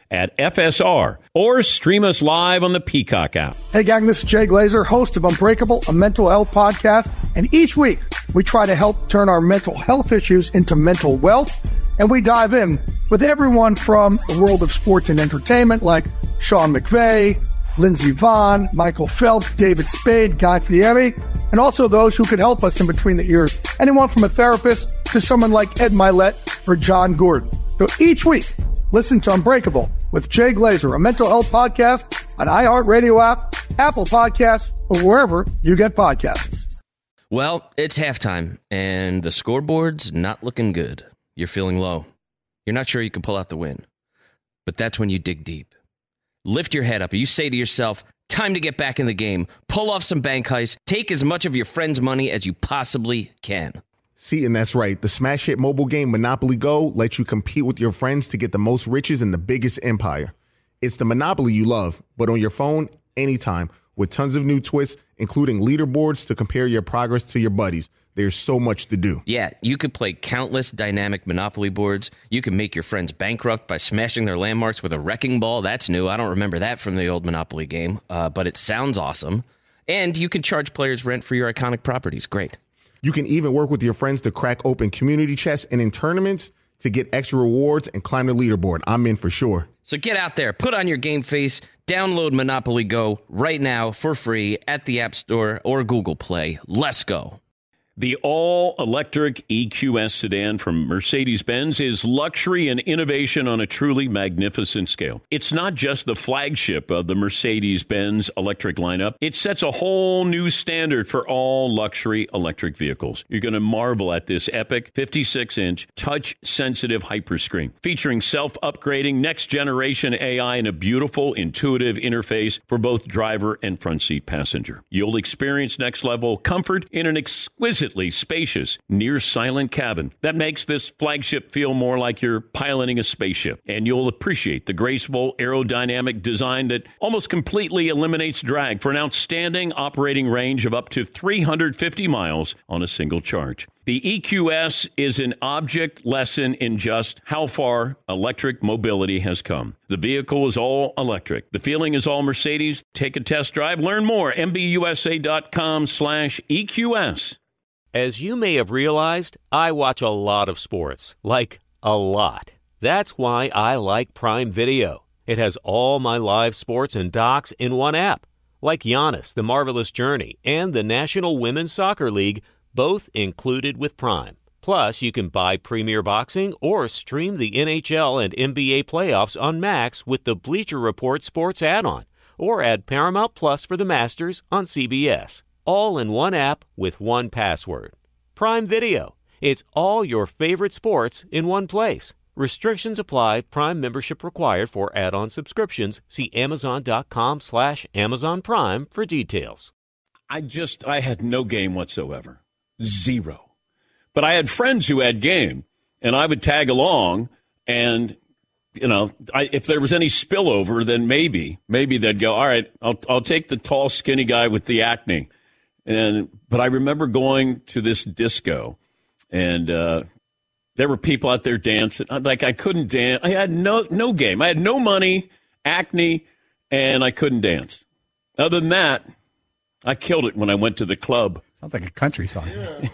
at F S R or stream us live on the Peacock app. Hey gang, this is Jay Glazer, host of Unbreakable, a mental health podcast. And each week we try to help turn our mental health issues into mental wealth. And we dive in with everyone from the world of sports and entertainment like Sean McVay, Lindsey Vonn, Michael Phelps, David Spade, Guy Fieri, and also those who could help us in between the ears. Anyone from a therapist to someone like Ed Milet or John Gordon. So each week, listen to Unbreakable with Jay Glazer, a mental health podcast on iHeartRadio app, Apple Podcasts, or wherever you get podcasts. Well, it's halftime, and the scoreboard's not looking good. You're feeling low. You're not sure you can pull out the win. But that's when you dig deep. Lift your head up, and you say to yourself, time to get back in the game. Pull off some bank heists. Take as much of your friend's money as you possibly can. See, and that's right. The smash hit mobile game Monopoly Go lets you compete with your friends to get the most riches in the biggest empire. It's the Monopoly you love, but on your phone, anytime, with tons of new twists, including leaderboards to compare your progress to your buddies. There's so much to do. Yeah, you could play countless dynamic Monopoly boards. You can make your friends bankrupt by smashing their landmarks with a wrecking ball. That's new. I don't remember that from the old Monopoly game, uh, but it sounds awesome. And you can charge players rent for your iconic properties. Great. You can even work with your friends to crack open community chests and in tournaments to get extra rewards and climb the leaderboard. I'm in for sure. So get out there, put on your game face, download Monopoly Go right now for free at the App Store or Google Play. Let's go. The all-electric E Q S sedan from Mercedes-Benz is luxury and innovation on a truly magnificent scale. It's not just the flagship of the Mercedes-Benz electric lineup. It sets a whole new standard for all luxury electric vehicles. You're going to marvel at this epic fifty-six inch touch-sensitive hyperscreen featuring self-upgrading next-generation A I and a beautiful, intuitive interface for both driver and front seat passenger. You'll experience next-level comfort in an exquisite spacious, near-silent cabin that makes this flagship feel more like you're piloting a spaceship. And you'll appreciate the graceful aerodynamic design that almost completely eliminates drag for an outstanding operating range of up to three hundred fifty miles on a single charge. The E Q S is an object lesson in just how far electric mobility has come. The vehicle is all electric. The feeling is all Mercedes. Take a test drive. Learn more. M B U S A dot com slash E Q S. As you may have realized, I watch a lot of sports, like a lot. That's why I like Prime Video. It has all my live sports and docs in one app, like Giannis, The Marvelous Journey, and the National Women's Soccer League, both included with Prime. Plus, you can buy Premier Boxing or stream the N H L and N B A playoffs on Max with the Bleacher Report Sports add-on, or add Paramount Plus for the Masters on C B S. All in one app with one password. Prime Video. It's all your favorite sports in one place. Restrictions apply. Prime membership required for add-on subscriptions. See Amazon.com slash Amazon Prime for details. I just, I had no game whatsoever. Zero. But I had friends who had game, and I would tag along, and, you know, I, if there was any spillover, then maybe, maybe they'd go, all right, I'll, I'll take the tall, skinny guy with the acne. And but I remember going to this disco, and uh, there were people out there dancing. Like, I couldn't dance. I had no no game. I had no money, acne, and I couldn't dance. Other than that, I killed it when I went to the club. Sounds like a country song. Yeah.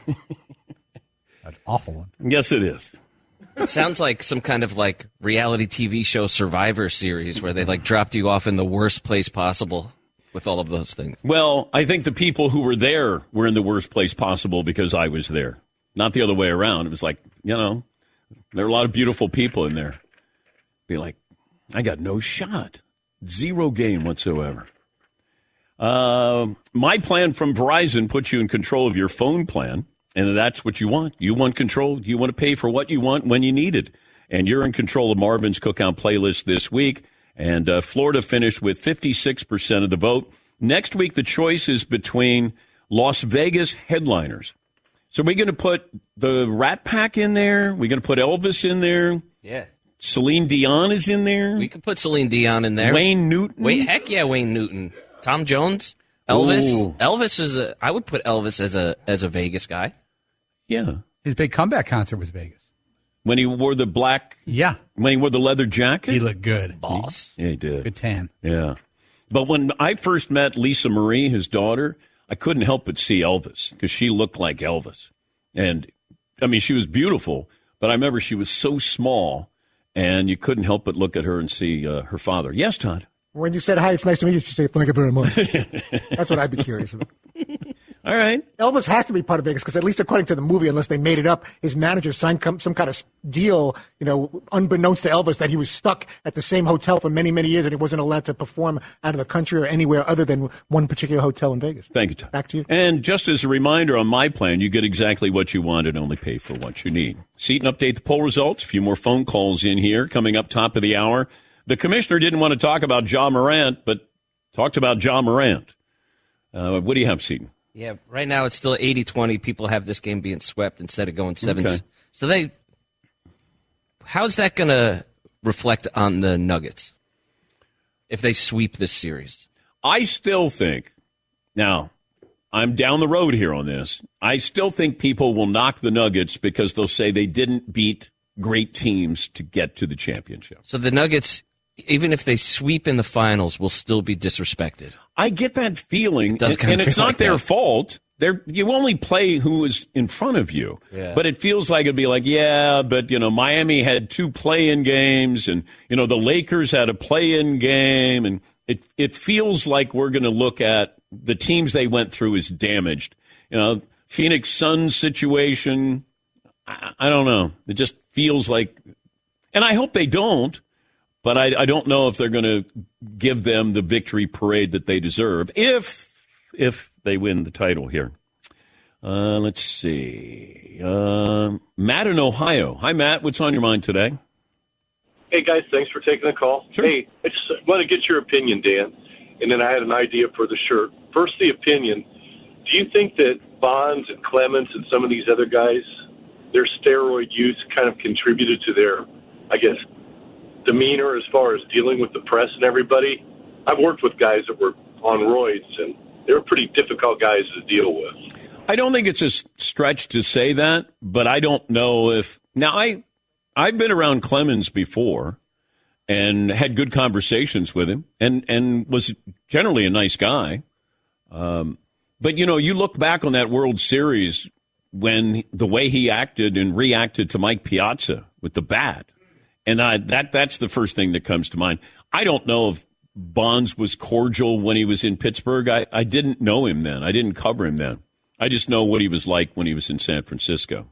An awful one. Yes, it is. It sounds like some kind of like reality T V show Survivor series where they like dropped you off in the worst place possible. With all of those things. Well, I think the people who were there were in the worst place possible because I was there. Not the other way around. It was like, you know, there are a lot of beautiful people in there. Be like, I got no shot. Zero game whatsoever. Uh, my plan from Verizon puts you in control of your phone plan, and that's what you want. You want control. You want to pay for what you want when you need it. And you're in control of Marvin's Cookout playlist this week. And uh, Florida finished with fifty-six percent of the vote. Next week, the choice is between Las Vegas headliners. So we're going to put the Rat Pack in there. We're going to put Elvis in there. Yeah. Celine Dion is in there. We could put Celine Dion in there. Wayne Newton. Wait, heck yeah, Wayne Newton. Tom Jones. Elvis. Ooh. Elvis is a. I would put Elvis as a as a Vegas guy. Yeah. His big comeback concert was Vegas. when he wore the black. Yeah. When he wore the leather jacket. He looked good. Boss. Yeah, he did. Good tan. Yeah. But when I first met Lisa Marie, his daughter, I couldn't help but see Elvis because she looked like Elvis. And, I mean, she was beautiful, but I remember she was so small, and you couldn't help but look at her and see uh, her father. Yes, Todd? When you said, hi, it's nice to meet you, you say, thank you very much. That's what I'd be curious about. All right. Elvis has to be part of Vegas because at least according to the movie, unless they made it up, his manager signed some, some kind of deal, you know, unbeknownst to Elvis, that he was stuck at the same hotel for many, many years and he wasn't allowed to perform out of the country or anywhere other than one particular hotel in Vegas. Thank you, Tom. Back to you. And just as a reminder, on my plan, you get exactly what you want and only pay for what you need. Seton update the poll results. A few more phone calls in here coming up top of the hour. The commissioner didn't want to talk about Ja Morant, but talked about Ja Morant. Uh, what do you have, Seton? Yeah, right now it's still eighty twenty. People have this game being swept instead of going seven. Okay. So they, how's that going to reflect on the Nuggets if they sweep this series? I still think, now, I'm down the road here on this. I still think people will knock the Nuggets because they'll say they didn't beat great teams to get to the championship. So the Nuggets, even if they sweep in the finals, will still be disrespected. I get that feeling, It does and, kind and of it's feel not like their that. fault. They're, you only play who is in front of you. Yeah. But it feels like it'd be like, yeah, but, you know, Miami had two play-in games, and, you know, the Lakers had a play-in game, and it it feels like we're going to look at the teams they went through as damaged. You know, Phoenix Suns situation, I, I don't know. It just feels like, and I hope they don't, but I, I don't know if they're going to give them the victory parade that they deserve if if they win the title here. Uh, let's see. Uh, Matt in Ohio. Hi, Matt. What's on your mind today? Hey, guys. Thanks for taking the call. Sure. Hey, I just want to get your opinion, Dan, and then I had an idea for the shirt. First, the opinion. Do you think that Bonds and Clemens and some of these other guys, their steroid use kind of contributed to their, I guess, demeanor as far as dealing with the press and everybody? I've worked with guys that were on roids, and they were pretty difficult guys to deal with. I don't think it's a stretch to say that, but I don't know if now I I've been around Clemens before and had good conversations with him, and and was generally a nice guy. Um, but you know, you look back on that World Series when the way he acted and reacted to Mike Piazza with the bat. And I, that that's the first thing that comes to mind. I don't know if Bonds was cordial when he was in Pittsburgh. I, I didn't know him then. I didn't cover him then. I just know what he was like when he was in San Francisco.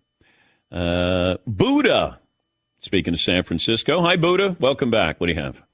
Uh, Buddha, speaking of San Francisco. Hi, Buddha. Welcome back. What do you have?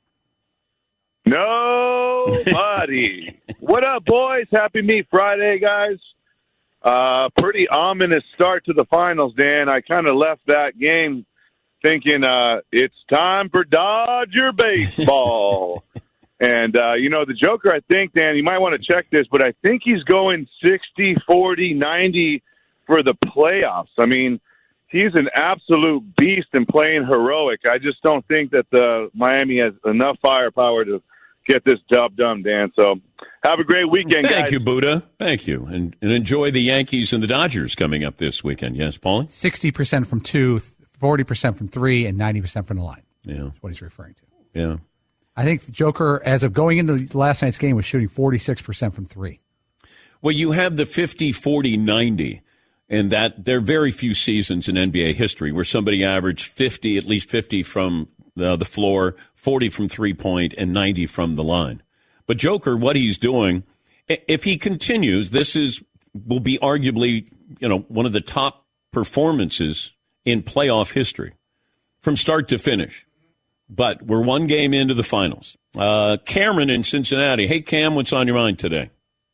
Nobody. What up, boys? Happy Meat Friday, guys. Uh, pretty ominous start to the finals, Dan. I kind of left that game thinking uh, it's time for Dodger baseball. And, uh, you know, the Joker, I think, Dan, you might want to check this, but I think he's going sixty, forty, ninety for the playoffs. I mean, he's an absolute beast and playing heroic. I just don't think that the Miami has enough firepower to get this job done, Dan. So have a great weekend, Thank guys. you, Buddha. Thank you. And, and enjoy the Yankees and the Dodgers coming up this weekend. Yes, Paulie? sixty percent from two, forty percent from three, and ninety percent from the line. Yeah. That's what he's referring to. Yeah. I think Joker, as of going into last night's game, was shooting forty-six percent from three. Well, you have the fifty, forty, ninety, and that there are very few seasons in N B A history where somebody averaged fifty, at least fifty from the, the floor, forty from three-point, and ninety from the line. But Joker, what he's doing, if he continues, this is will be arguably, you know, one of the top performances in playoff history from start to finish. But we're one game into the finals. Uh, Cameron in Cincinnati. Hey, Cam, what's on your mind today?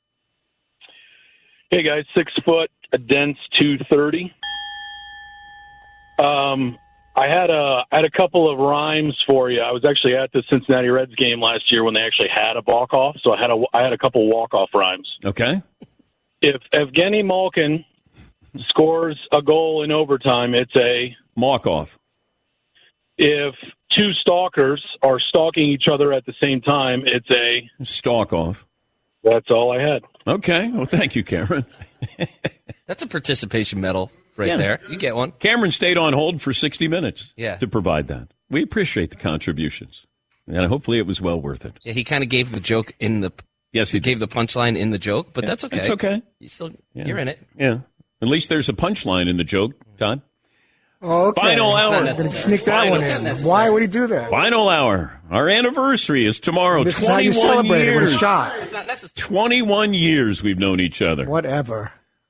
Hey, guys, six foot, a dense two thirty. Um, I had a I had a couple of rhymes for you. I was actually at the Cincinnati Reds game last year when they actually had a walk off, so I had a I had a couple walk off rhymes. Okay. If Evgeny Malkin scores a goal in overtime, it's a walk off. If two stalkers are stalking each other at the same time, it's a stalk off. That's all I had. Okay. Well, thank you, Cameron. That's a participation medal right Yeah. there. You get one. Cameron stayed on hold for sixty minutes Yeah. to provide that. We appreciate the contributions, and hopefully it was well worth it. Yeah, he kind of gave the joke in the. Yes, he gave the punchline in the joke, but Yeah, that's okay. It's okay. You still, Yeah. you're in it. Yeah. At least there's a punchline in the joke, Todd. Oh, okay. Final hour. Gonna sneak that Final- one in. Why would he do that? Final hour. Our anniversary is tomorrow. This is how you twenty-one celebrate it with a years. shot. twenty-one years we've known each other. Whatever.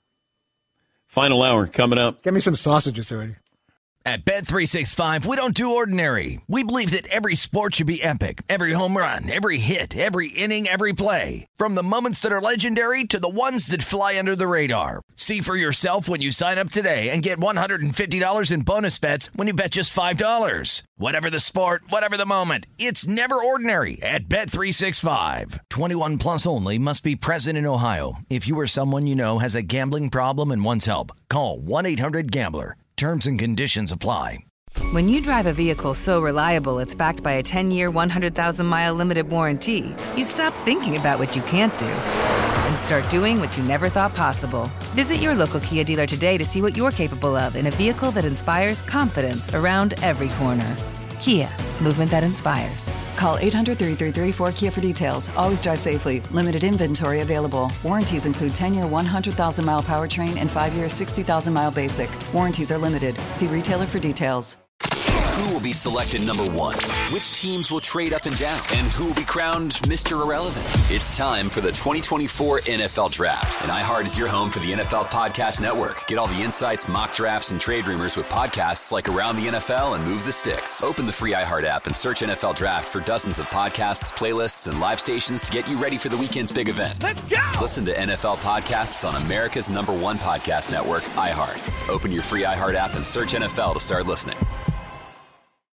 Final hour coming up. Get me some sausages already. At Bet three sixty-five, we don't do ordinary. We believe that every sport should be epic. Every home run, every hit, every inning, every play. From the moments that are legendary to the ones that fly under the radar. See for yourself when you sign up today and get one hundred fifty dollars in bonus bets when you bet just five dollars. Whatever the sport, whatever the moment, it's never ordinary at Bet three sixty-five. twenty-one plus only. Must be present in Ohio. If you or someone you know has a gambling problem and wants help, call one eight hundred gambler. Terms and conditions apply. When you drive a vehicle so reliable it's backed by a ten-year, one hundred thousand mile limited warranty, you stop thinking about what you can't do and start doing what you never thought possible. Visit your local Kia dealer today to see what you're capable of in a vehicle that inspires confidence around every corner. Kia, movement that inspires. Call eight hundred, three three three, four K I A for details. Always drive safely. Limited inventory available. Warranties include ten-year, one hundred thousand mile powertrain and five-year, sixty thousand mile basic. Warranties are limited. See retailer for details. Who will be selected number one? Which teams will trade up and down? And who will be crowned Mister Irrelevant? It's time for the twenty twenty-four N F L Draft. And iHeart is your home for the N F L Podcast Network. Get all the insights, mock drafts, and trade rumors with podcasts like Around the N F L and Move the Sticks. Open the free iHeart app and search N F L Draft for dozens of podcasts, playlists, and live stations to get you ready for the weekend's big event. Let's go! Listen to N F L podcasts on America's number one podcast network, iHeart. Open your free iHeart app and search N F L to start listening.